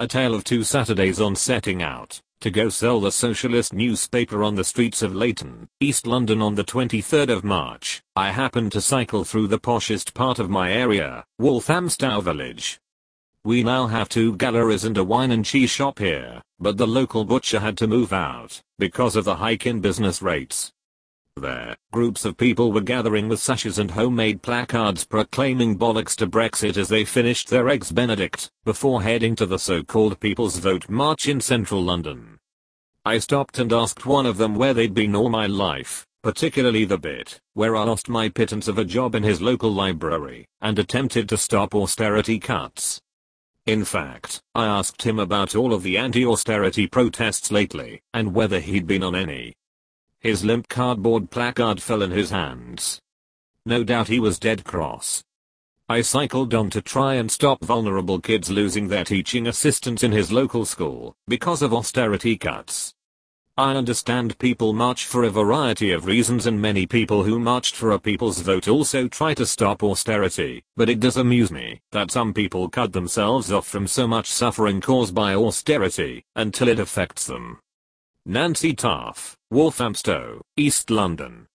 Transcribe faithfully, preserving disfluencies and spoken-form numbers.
A Tale of Two Saturdays. On setting out to go sell the socialist newspaper on the streets of Leyton, East London on the twenty-third of March, I happened to cycle through the poshest part of my area, Walthamstow Village. We now have two galleries and a wine and cheese shop here, but the local butcher had to move out because of the hike in business rates. There, groups of people were gathering with sashes and homemade placards proclaiming bollocks to Brexit as they finished their Eggs Benedict, before heading to the so-called People's Vote March in central London. I stopped and asked one of them where they'd been all my life, particularly the bit where I lost my pittance of a job in his local library and attempted to stop austerity cuts. In fact, I asked him about all of the anti-austerity protests lately and whether he'd been on any. His limp cardboard placard fell in his hands. No doubt he was dead cross. I cycled on to try and stop vulnerable kids losing their teaching assistants in his local school because of austerity cuts. I understand people march for a variety of reasons, and many people who marched for a people's vote also try to stop austerity, but it does amuse me that some people cut themselves off from so much suffering caused by austerity until it affects them. Nancy Taff, Walthamstow, East London.